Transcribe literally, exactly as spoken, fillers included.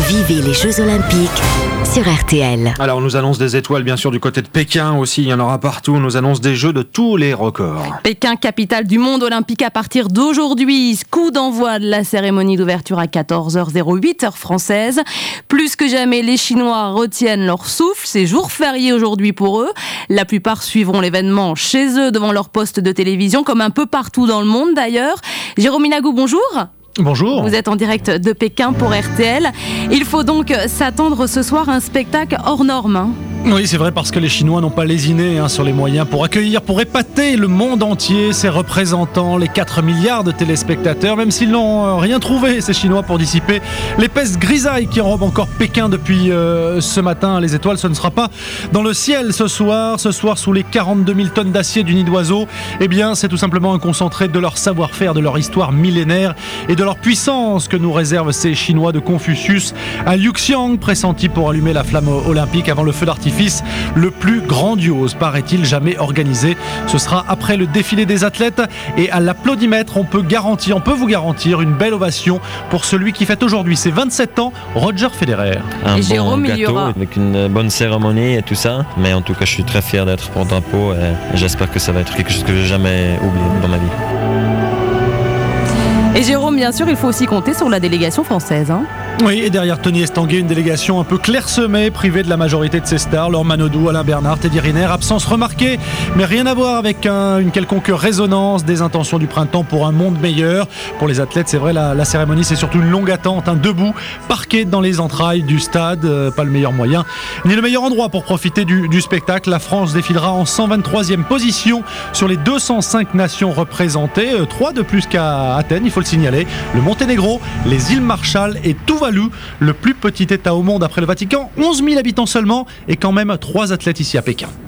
Vivez les Jeux Olympiques sur R T L. Alors on nous annonce des étoiles bien sûr du côté de Pékin aussi, il y en aura partout, on nous annonce des Jeux de tous les records. Pékin, capitale du monde olympique à partir d'aujourd'hui. Coup d'envoi de la cérémonie d'ouverture à quatorze heures huit heure française. Plus que jamais, les Chinois retiennent leur souffle. C'est jour férié aujourd'hui pour eux. La plupart suivront l'événement chez eux devant leur poste de télévision, comme un peu partout dans le monde d'ailleurs. Jérôme Inagou, bonjour. Bonjour. Vous êtes en direct de Pékin pour R T L. Il faut donc s'attendre ce soir à un spectacle hors norme. Hein. Oui, c'est vrai, parce que les Chinois n'ont pas lésiné hein, sur les moyens pour accueillir, pour épater le monde entier, ses représentants, les quatre milliards de téléspectateurs, même s'ils n'ont euh, rien trouvé, ces Chinois, pour dissiper l'épaisse grisaille qui enrobe encore Pékin depuis euh, ce matin. Les étoiles, ce ne sera pas dans le ciel ce soir. Ce soir, sous les quarante-deux mille tonnes d'acier du nid d'oiseau, eh bien, c'est tout simplement un concentré de leur savoir-faire, de leur histoire millénaire et de leur puissance que nous réservent ces Chinois de Confucius à Yuxiang, pressenti pour allumer la flamme olympique avant le feu d'artifice le plus grandiose, paraît-il, jamais organisé. Ce sera après le défilé des athlètes et à l'applaudimètre, on peut garantir, on peut vous garantir une belle ovation pour celui qui fête aujourd'hui ses vingt-sept ans, Roger Federer. Un et bon Jérôme, gâteau il y aura... avec une bonne cérémonie et tout ça. Mais en tout cas, je suis très fier d'être porte-drapeau et j'espère que ça va être quelque chose que je n'ai jamais oublié dans ma vie. Et Jérôme, bien sûr, il faut aussi compter sur la délégation française. Hein. Oui, et derrière Tony Estanguet, une délégation un peu clairsemée, privée de la majorité de ses stars, Laure Manodou, Alain Bernard, Teddy Riner, absence remarquée, mais rien à voir avec un, une quelconque résonance des intentions du printemps pour un monde meilleur. Pour les athlètes, c'est vrai, la, la cérémonie, c'est surtout une longue attente, un debout, parqué dans les entrailles du stade, euh, pas le meilleur moyen, ni le meilleur endroit pour profiter du, du spectacle. La France défilera en cent vingt-troisième position sur les deux cent cinq nations représentées, euh, trois de plus qu'à Athènes, il faut le signaler, le Monténégro, les îles Marshall et Tuvalu, le plus petit état au monde après le Vatican, onze mille habitants seulement, et quand même trois athlètes ici à Pékin.